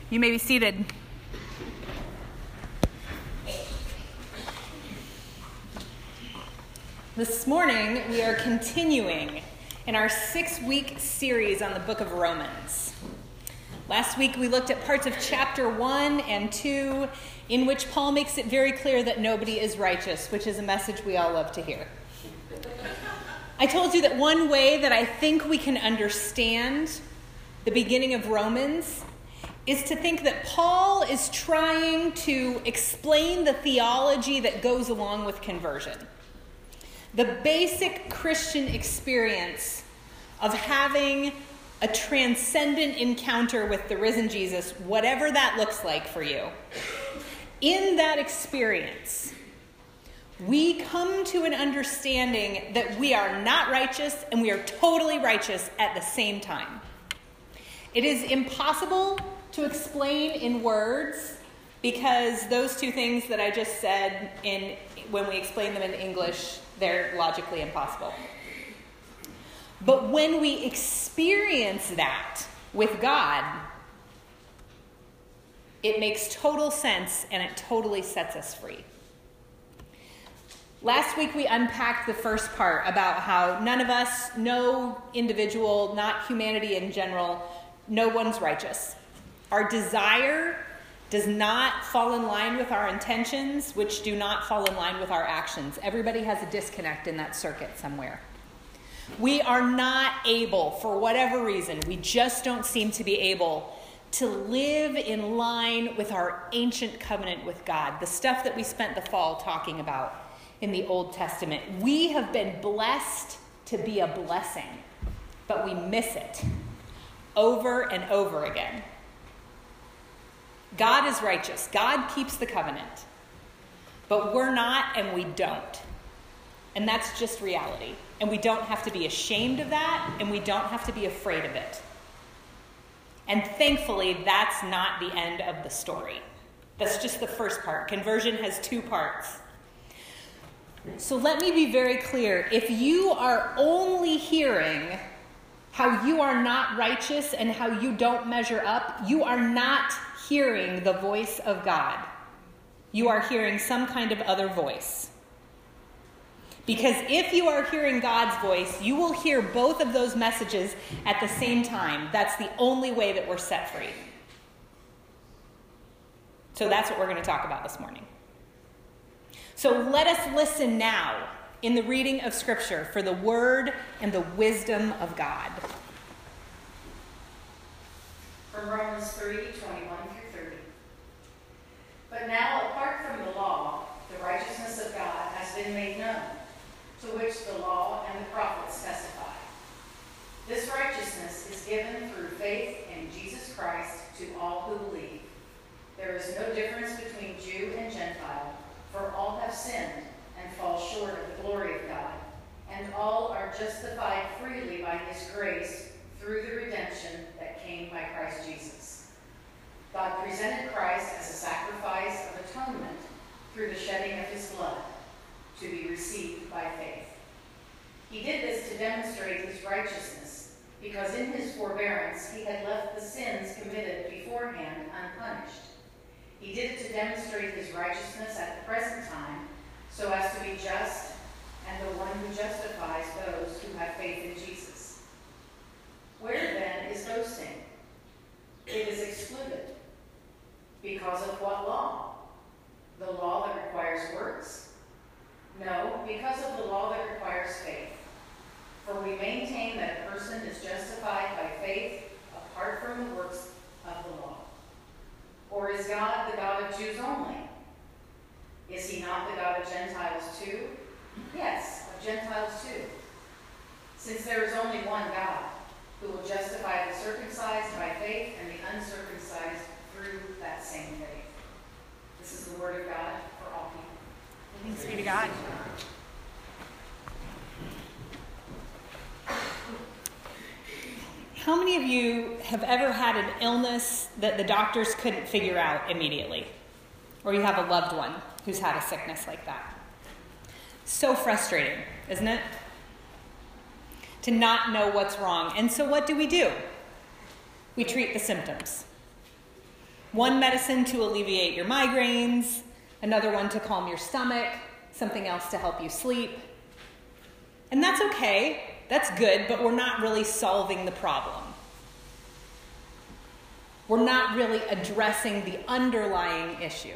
You may be seated. This morning, we are continuing in our 6-week series on the book of Romans. Last week, we looked at parts of chapter 1 and 2, in which Paul makes it very clear that nobody is righteous, which is a message we all love to hear. I told you that one way that I think we can understand the beginning of Romans is to think that Paul is trying to explain the theology that goes along with conversion. The basic Christian experience of having a transcendent encounter with the risen Jesus, whatever that looks like for you. In that experience, we come to an understanding that we are not righteous and we are totally righteous at the same time. It is impossible to explain in words because those two things that I just said, when we explain them in English, they're logically impossible. But when we experience that with God, it makes total sense and it totally sets us free. Last week we unpacked the first part about how none of us, no individual, not humanity in general, no one's righteous. Our desire does not fall in line with our intentions, which do not fall in line with our actions. Everybody has a disconnect in that circuit somewhere. We are not able, for whatever reason, we just don't seem to be able to live in line with our ancient covenant with God, the stuff that we spent the fall talking about in the Old Testament. We have been blessed to be a blessing, but we miss it over and over again. God is righteous. God keeps the covenant. But we're not and we don't. And that's just reality. And we don't have to be ashamed of that, and we don't have to be afraid of it. And thankfully, that's not the end of the story. That's just the first part. Conversion has 2 parts. So let me be very clear. If you are only hearing how you are not righteous and how you don't measure up, you are not hearing the voice of God. You are hearing some kind of other voice. Because if you are hearing God's voice, you will hear both of those messages at the same time. That's the only way that we're set free. So that's what we're going to talk about this morning. So let us listen now in the reading of Scripture for the word and the wisdom of God. From Romans 3:21 through 30. But now, apart from the law, the righteousness of God has been made known, to which the law and the prophets testify. This righteousness is given through faith in Jesus Christ to all who believe. There is no difference between Jew and Gentile, for all have sinned and fall short of the glory of God, and all are justified freely by his grace through the redemption that came by Christ Jesus. God presented Christ as a sacrifice of atonement through the shedding of his blood, to be received by faith. He did this to demonstrate his righteousness, because in his forbearance he had left the sins committed beforehand unpunished. He did it to demonstrate his righteousness at the present time, so as to be just and the one who justifies those who have faith in Jesus. Where then is boasting? It is excluded. Because of what law? The law that requires works? No, because of the law that requires faith. For we maintain that a person is justified by faith apart from the works of the law. Or is God the God of Jews only? Is he not the God of Gentiles too? Yes, of Gentiles too. Since there is only one God, who will justify the circumcised by faith and the uncircumcised through that same faith. This is the word of God for all people. Thanks be to God. How many of you have ever had an illness that the doctors couldn't figure out immediately? Or you have a loved one who's had a sickness like that? So frustrating, isn't it? To not know what's wrong. And so what do? We treat the symptoms. One medicine to alleviate your migraines, another one to calm your stomach, something else to help you sleep. And that's okay, that's good, but we're not really solving the problem. We're not really addressing the underlying issue.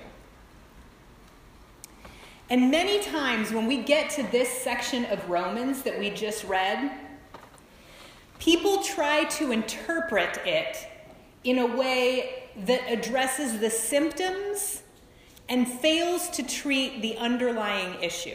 And many times when we get to this section of Romans that we just read, people try to interpret it in a way that addresses the symptoms and fails to treat the underlying issue.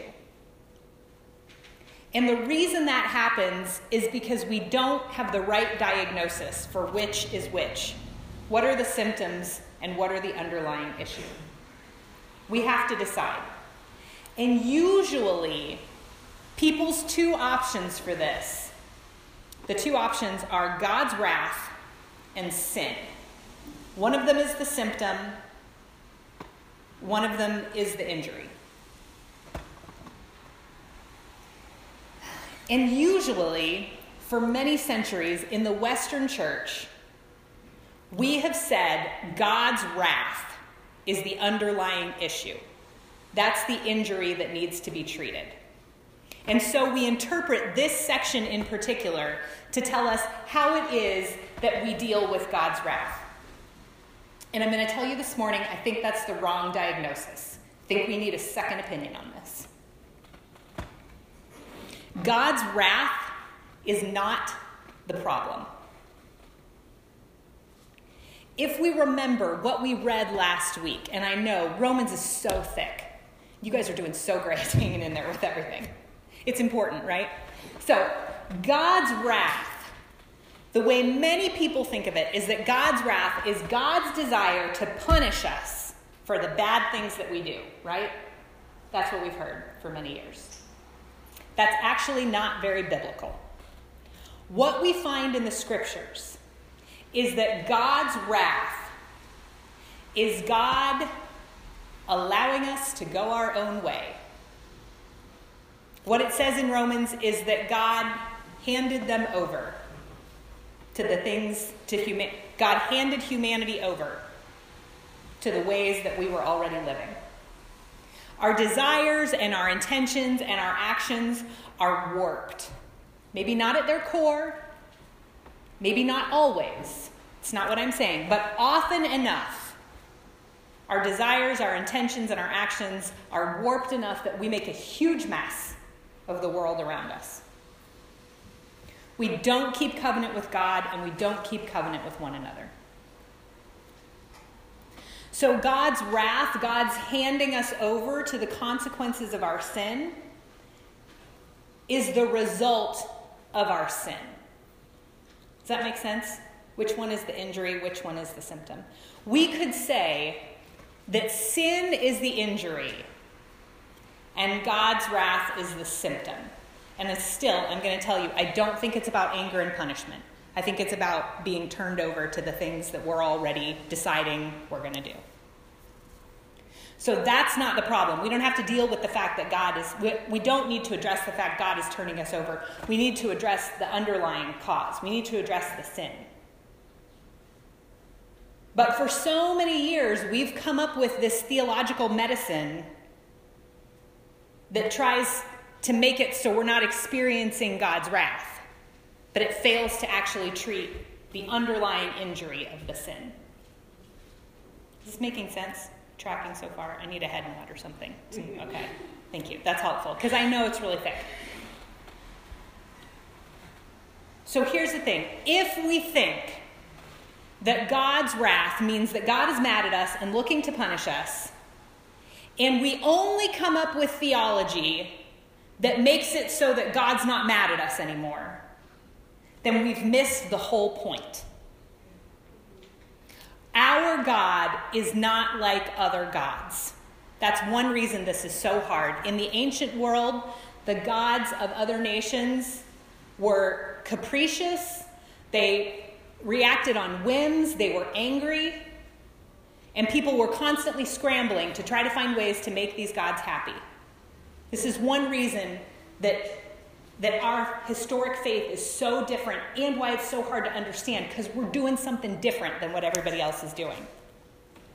And the reason that happens is because we don't have the right diagnosis for which is which. What are the symptoms and what are the underlying issue? We have to decide. And usually, people's two options for this, the two options are God's wrath and sin. One of them is the symptom, one of them is the injury. And usually, for many centuries in the Western church, we have said God's wrath is the underlying issue. That's the injury that needs to be treated. And so we interpret this section in particular to tell us how it is that we deal with God's wrath. And I'm going to tell you this morning, I think that's the wrong diagnosis. I think we need a second opinion on this. God's wrath is not the problem. If we remember what we read last week, and I know Romans is so thick. You guys are doing so great hanging in there with everything. It's important, right? So, God's wrath, the way many people think of it, is that God's wrath is God's desire to punish us for the bad things that we do, right? That's what we've heard for many years. That's actually not very biblical. What we find in the scriptures is that God's wrath is God allowing us to go our own way. What it says in Romans is that God handed them over to the things, God handed humanity over to the ways that we were already living. Our desires and our intentions and our actions are warped. Maybe not at their core, maybe not always. It's not what I'm saying, but often enough, our desires, our intentions, and our actions are warped enough that we make a huge mess of the world around us. We don't keep covenant with God, and we don't keep covenant with one another. So God's wrath, God's handing us over to the consequences of our sin, is the result of our sin. Does that make sense? Which one is the injury? Which one is the symptom? We could say that sin is the injury and God's wrath is the symptom. And it's still, I'm going to tell you, I don't think it's about anger and punishment. I think it's about being turned over to the things that we're already deciding we're going to do. So that's not the problem. We don't have to deal with the fact that we don't need to address the fact God is turning us over. We need to address the underlying cause. We need to address the sin. But for so many years, we've come up with this theological medicine that tries to make it so we're not experiencing God's wrath, but it fails to actually treat the underlying injury of the sin. Is this making sense? Tracking so far? I need a head nod or something. Okay, thank you. That's helpful, because I know it's really thick. So here's the thing. If we think that God's wrath means that God is mad at us and looking to punish us, and we only come up with theology that makes it so that God's not mad at us anymore, then we've missed the whole point. Our God is not like other gods. That's one reason this is so hard. In the ancient world, the gods of other nations were capricious. They reacted on whims. They were angry. And people were constantly scrambling to try to find ways to make these gods happy. This is one reason that our historic faith is so different and why it's so hard to understand, because we're doing something different than what everybody else is doing.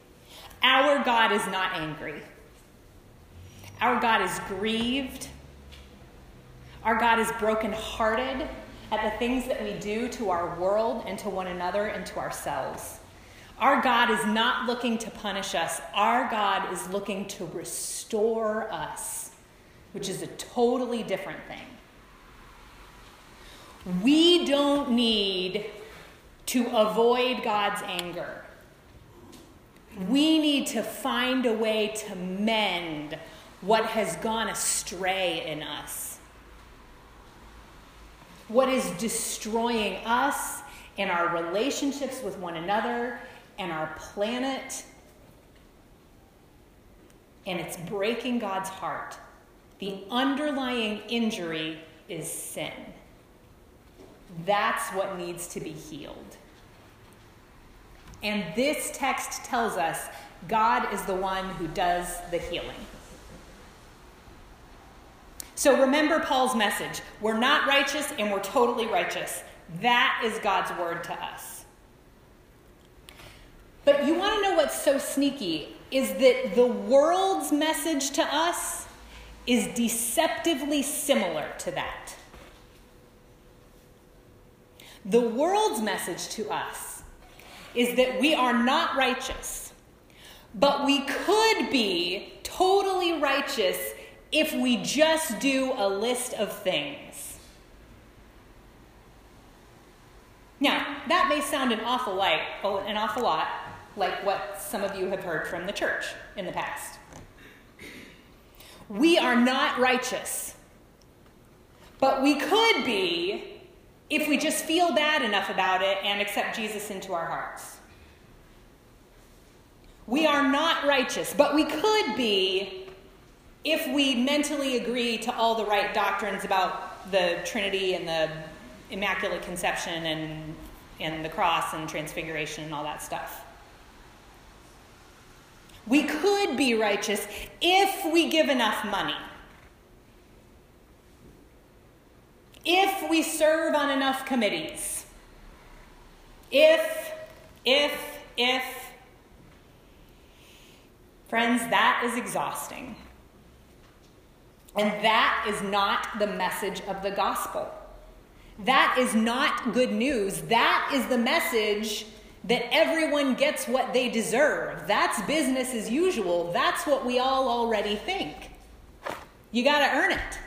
Our God is not angry. Our God is grieved. Our God is brokenhearted at the things that we do to our world and to one another and to ourselves. Our God is not looking to punish us. Our God is looking to restore us, which is a totally different thing. We don't need to avoid God's anger. We need to find a way to mend what has gone astray in us. What is destroying us and our relationships with one another and our planet. And it's breaking God's heart. The underlying injury is sin. That's what needs to be healed. And this text tells us God is the one who does the healing. So remember Paul's message. We're not righteous and we're totally righteous. That is God's word to us. But you want to know what's so sneaky is that the world's message to us is deceptively similar to that. The world's message to us is that we are not righteous, but we could be totally righteous if we just do a list of things. Now, that may sound an awful lot like what some of you have heard from the church in the past. We are not righteous, but we could be if we just feel bad enough about it and accept Jesus into our hearts. We are not righteous, but we could be if we mentally agree to all the right doctrines about the Trinity and the Immaculate Conception and the cross and transfiguration and all that stuff. We could be righteous if we give enough money. If we serve on enough committees. If. Friends, that is exhausting. And that is not the message of the gospel. That is not good news. That is the message that everyone gets what they deserve. That's business as usual. That's what we all already think. You got to earn it.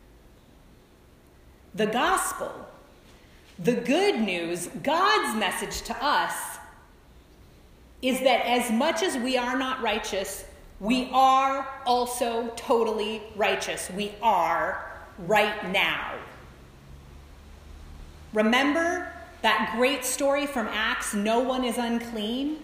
The gospel, the good news, God's message to us is that as much as we are not righteous, we are also totally righteous. We are right now. Remember that great story from Acts, no one is unclean?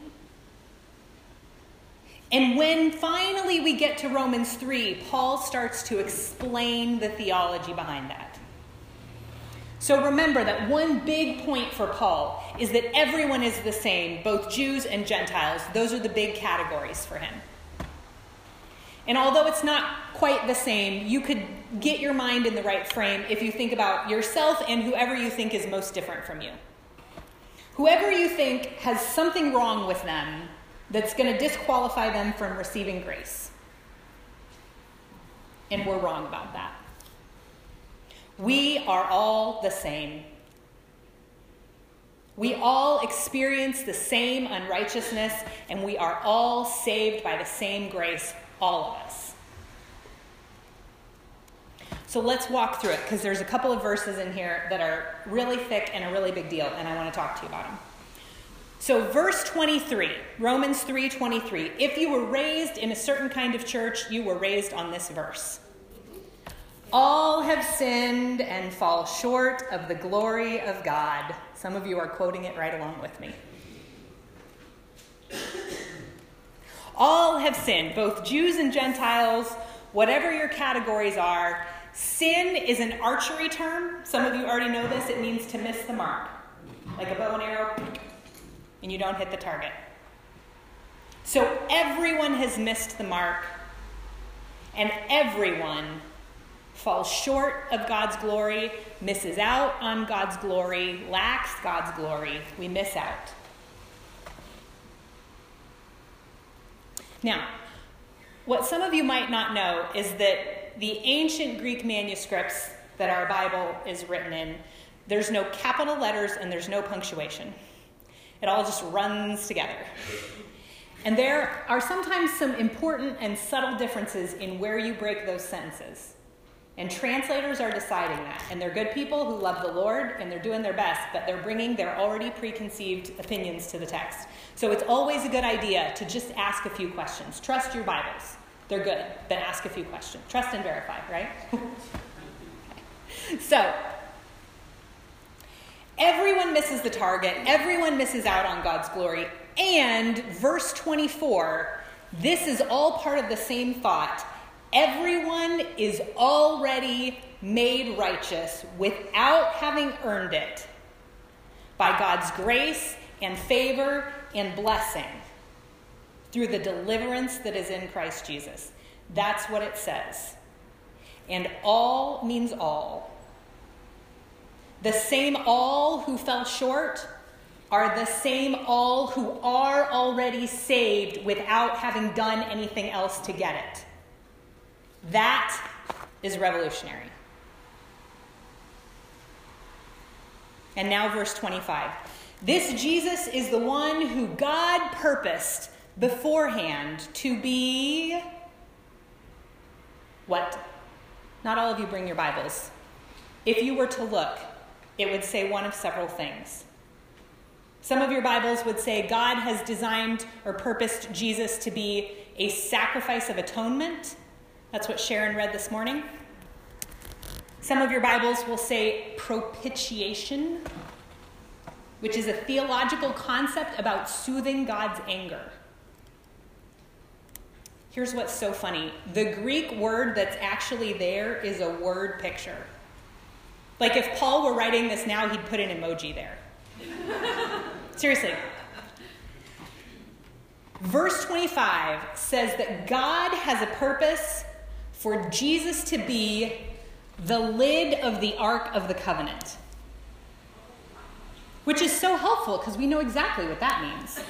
And when finally we get to Romans 3, Paul starts to explain the theology behind that. So remember that one big point for Paul is that everyone is the same, both Jews and Gentiles. Those are the big categories for him. And although it's not quite the same, you could get your mind in the right frame if you think about yourself and whoever you think is most different from you. Whoever you think has something wrong with them that's going to disqualify them from receiving grace. And we're wrong about that. We are all the same. We all experience the same unrighteousness, and we are all saved by the same grace, all of us. So let's walk through it, because there's a couple of verses in here that are really thick and a really big deal, and I want to talk to you about them. So verse 23, Romans 3:23. If you were raised in a certain kind of church, you were raised on this verse. All have sinned and fall short of the glory of God. Some of you are quoting it right along with me. All have sinned, both Jews and Gentiles, whatever your categories are. Sin is an archery term. Some of you already know this. It means to miss the mark. Like a bow and arrow, and you don't hit the target. So everyone has missed the mark, and everyone falls short of God's glory, misses out on God's glory, lacks God's glory. We miss out. Now, what some of you might not know is that the ancient Greek manuscripts that our Bible is written in, there's no capital letters and there's no punctuation. It all just runs together. And there are sometimes some important and subtle differences in where you break those sentences. And translators are deciding that. And they're good people who love the Lord, and they're doing their best, but they're bringing their already preconceived opinions to the text. So it's always a good idea to just ask a few questions. Trust your Bibles. They're good, but ask a few questions. Trust and verify, right? So, everyone misses the target. Everyone misses out on God's glory. And verse 24, this is all part of the same thought. Everyone is already made righteous without having earned it by God's grace and favor and blessing through the deliverance that is in Christ Jesus. That's what it says. And all means all. The same all who fell short are the same all who are already saved without having done anything else to get it. That is revolutionary. And now verse 25. This Jesus is the one who God purposed beforehand to be what? Not all of you bring your Bibles. If you were to look, it would say one of several things. Some of your Bibles would say God has designed or purposed Jesus to be a sacrifice of atonement. That's what Sharon read this morning. Some of your Bibles will say propitiation, which is a theological concept about soothing God's anger. Here's what's so funny. The Greek word that's actually there is a word picture. Like if Paul were writing this now, he'd put an emoji there. Seriously. Verse 25 says that God has a purpose for Jesus to be the lid of the Ark of the Covenant. Which is so helpful because we know exactly what that means.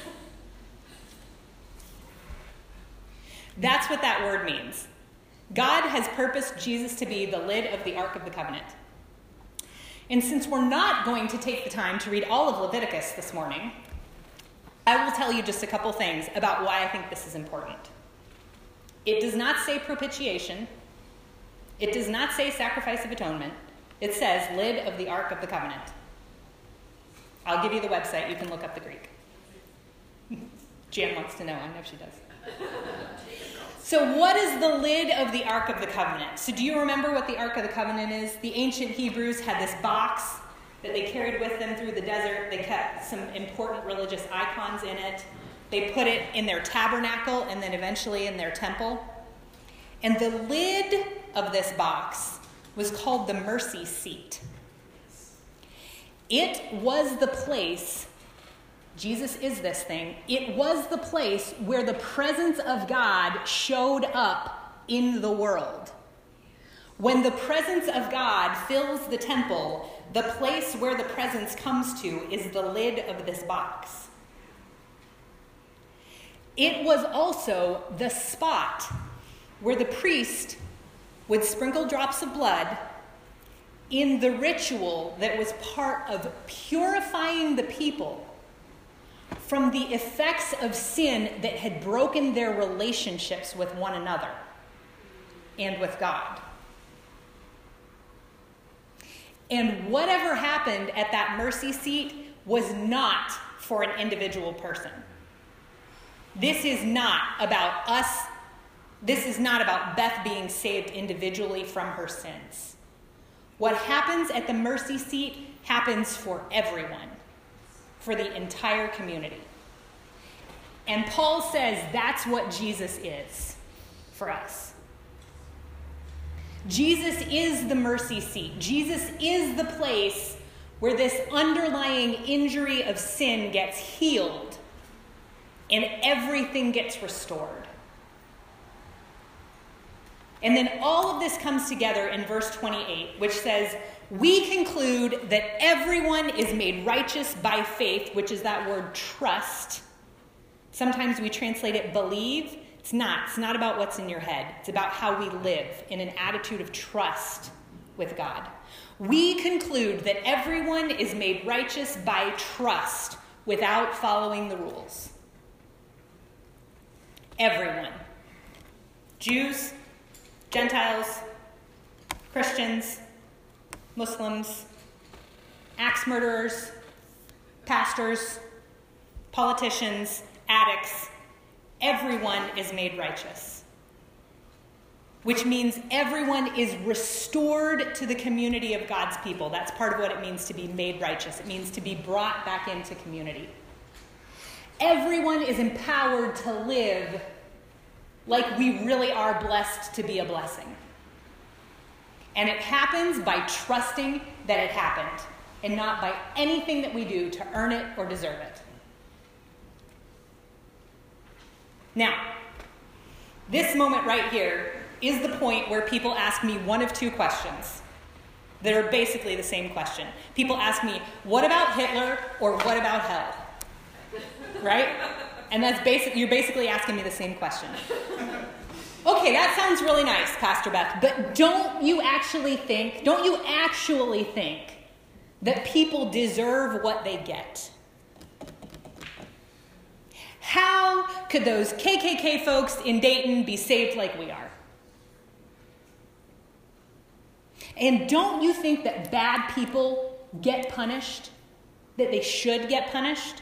That's what that word means. God has purposed Jesus to be the lid of the Ark of the Covenant. And since we're not going to take the time to read all of Leviticus this morning, I will tell you just a couple things about why I think this is important. It does not say propitiation. It does not say sacrifice of atonement. It says lid of the Ark of the Covenant. I'll give you the website. You can look up the Greek. Jan wants to know. I know she does. So what is the lid of the Ark of the Covenant? So do you remember what the Ark of the Covenant is? The ancient Hebrews had this box that they carried with them through the desert. They kept some important religious icons in it. They put it in their tabernacle and then eventually in their temple. And the lid of this box was called the mercy seat. It was the place, Jesus is this thing, it was the place where the presence of God showed up in the world. When the presence of God fills the temple, the place where the presence comes to is the lid of this box. It was also the spot where the priest would sprinkle drops of blood in the ritual that was part of purifying the people from the effects of sin that had broken their relationships with one another and with God. And whatever happened at that mercy seat was not for an individual person. This is not about us. This is not about Beth being saved individually from her sins. What happens at the mercy seat happens for everyone, for the entire community. And Paul says that's what Jesus is for us. Jesus is the mercy seat. Jesus is the place where this underlying injury of sin gets healed and everything gets restored. And then all of this comes together in verse 28, which says, we conclude that everyone is made righteous by faith, which is that word trust. Sometimes we translate it believe. It's It's not. It's not about what's in your head. It's about how we live in an attitude of trust with God. We conclude that everyone is made righteous by trust without following the rules. Everyone. Jews, Gentiles, Christians, Muslims, axe murderers, pastors, politicians, addicts, everyone is made righteous. Which means everyone is restored to the community of God's people. That's part of what it means to be made righteous. It means to be brought back into community. Everyone is empowered to live like we really are blessed to be a blessing. And it happens by trusting that it happened, and not by anything that we do to earn it or deserve it. Now, this moment right here is the point where people ask me one of two questions that are basically the same question. People ask me, what about Hitler or what about hell? Right? And you're basically asking me the same question. Okay, that sounds really nice, Pastor Beth, but don't you actually think that people deserve what they get? How could those KKK folks in Dayton be saved like we are? And don't you think that bad people get punished? That they should get punished?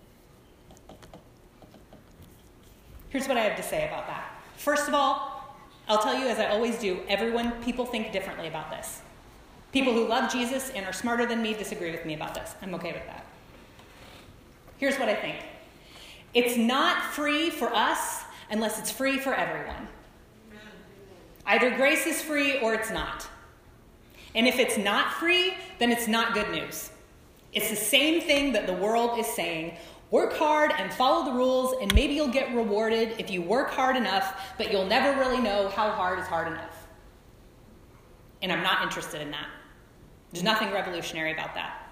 Here's what I have to say about that. First of all, I'll tell you, as I always do, people think differently about this. People who love Jesus and are smarter than me disagree with me about this. I'm okay with that. Here's what I think. It's not free for us unless it's free for everyone. Either grace is free or it's not. And if it's not free, then it's not good news. It's the same thing that the world is saying. Work hard and follow the rules, and maybe you'll get rewarded if you work hard enough, but you'll never really know how hard is hard enough. And I'm not interested in that. There's nothing revolutionary about that.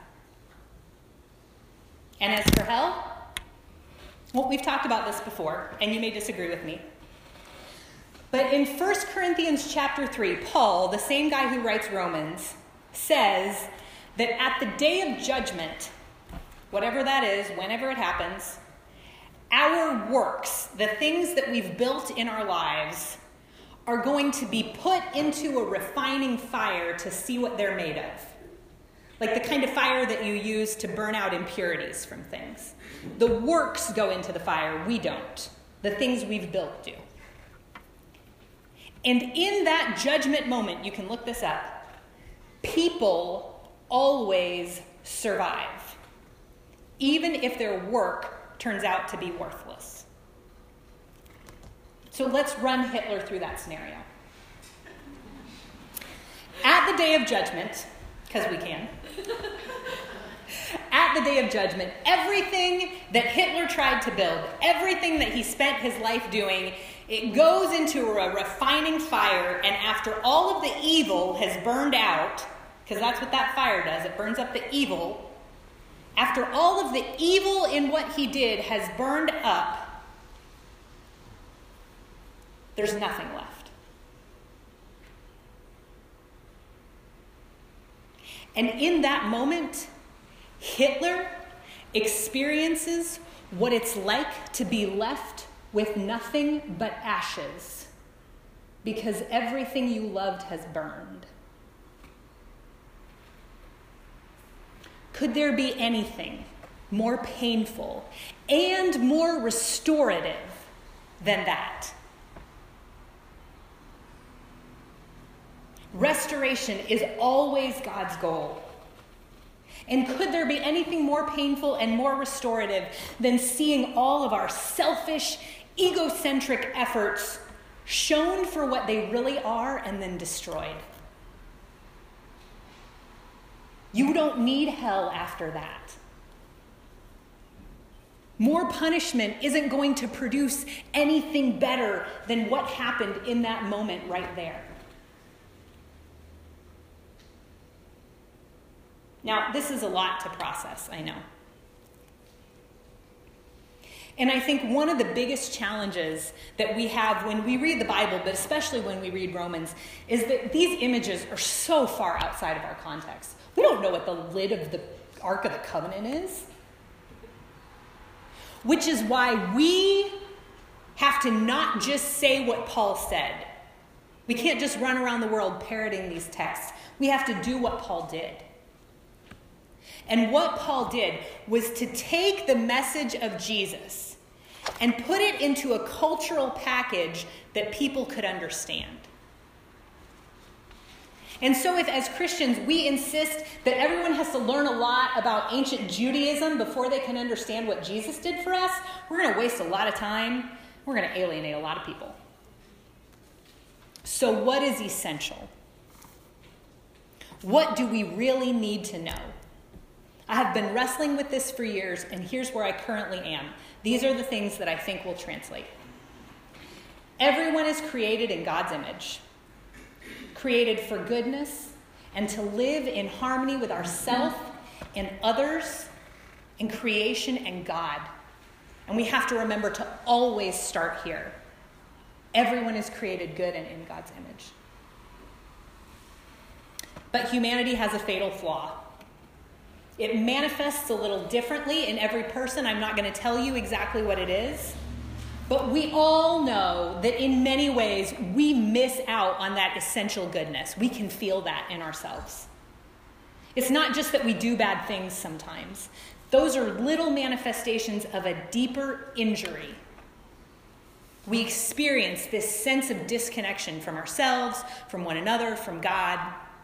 And as for hell, well, we've talked about this before, and you may disagree with me. But in 1 Corinthians chapter 3, Paul, the same guy who writes Romans, says that at the day of judgment, whatever that is, whenever it happens, our works, the things that we've built in our lives, are going to be put into a refining fire to see what they're made of. Like the kind of fire that you use to burn out impurities from things. The works go into the fire, we don't. The things we've built do. And in that judgment moment, you can look this up, people always survive, even if their work turns out to be worthless. So let's run Hitler through that scenario. At the day of judgment, because we can, at the day of judgment, everything that Hitler tried to build, everything that he spent his life doing, it goes into a refining fire, and after all of the evil has burned out, because that's what that fire does, it burns up the evil. After all of the evil in what he did has burned up, there's nothing left. And in that moment, Hitler experiences what it's like to be left with nothing but ashes, because everything you loved has burned. Could there be anything more painful and more restorative than that? Restoration is always God's goal. And could there be anything more painful and more restorative than seeing all of our selfish, egocentric efforts shown for what they really are and then destroyed? You don't need hell after that. More punishment isn't going to produce anything better than what happened in that moment right there. Now, this is a lot to process, I know. And I think one of the biggest challenges that we have when we read the Bible, but especially when we read Romans, is that these images are so far outside of our context. We don't know what the lid of the Ark of the Covenant is. Which is why we have to not just say what Paul said. We can't just run around the world parroting these texts. We have to do what Paul did. And what Paul did was to take the message of Jesus and put it into a cultural package that people could understand. And so if, as Christians, we insist that everyone has to learn a lot about ancient Judaism before they can understand what Jesus did for us, we're going to waste a lot of time. We're going to alienate a lot of people. So what is essential? What do we really need to know? I have been wrestling with this for years, and here's where I currently am. These are the things that I think will translate. Everyone is created in God's image, created for goodness and to live in harmony with ourselves and others and creation and God. And we have to remember to always start here. Everyone is created good and in God's image. But humanity has a fatal flaw. It manifests a little differently in every person. I'm not going to tell you exactly what it is. But we all know that in many ways we miss out on that essential goodness. We can feel that in ourselves. It's not just that we do bad things sometimes. Those are little manifestations of a deeper injury. We experience this sense of disconnection from ourselves, from one another, from God.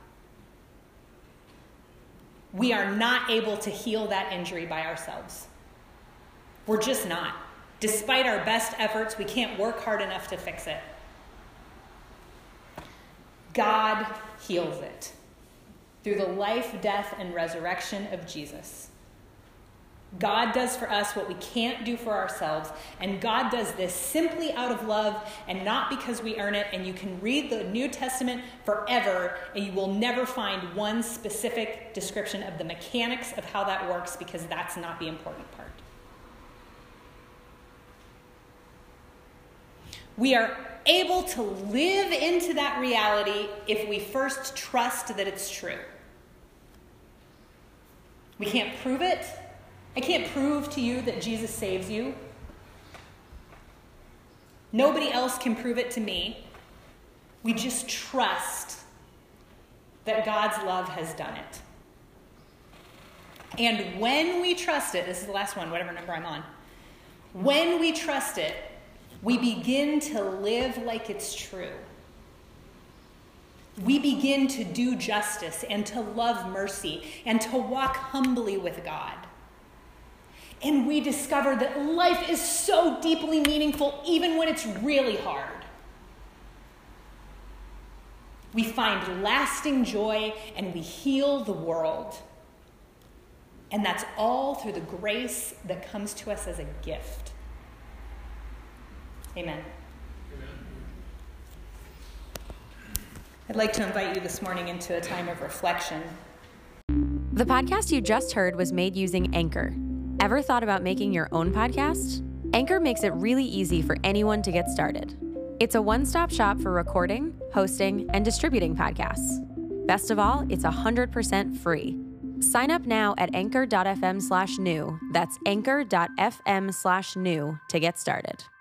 We are not able to heal that injury by ourselves. We're just not. Despite our best efforts, we can't work hard enough to fix it. God heals it through the life, death, and resurrection of Jesus. God does for us what we can't do for ourselves, and God does this simply out of love and not because we earn it. And you can read the New Testament forever, and you will never find one specific description of the mechanics of how that works, because that's not the important part. We are able to live into that reality if we first trust that it's true. We can't prove it. I can't prove to you that Jesus saves you. Nobody else can prove it to me. We just trust that God's love has done it. And when we trust it, this is the last one, whatever number I'm on. When we trust it, we begin to live like it's true. We begin to do justice and to love mercy and to walk humbly with God. And we discover that life is so deeply meaningful even when it's really hard. We find lasting joy and we heal the world. And that's all through the grace that comes to us as a gift. Amen. I'd like to invite you this morning into a time of reflection. The podcast you just heard was made using Anchor. Ever thought about making your own podcast? Anchor makes it really easy for anyone to get started. It's a one-stop shop for recording, hosting, and distributing podcasts. Best of all, it's 100% free. Sign up now at anchor.fm/new. That's anchor.fm/new to get started.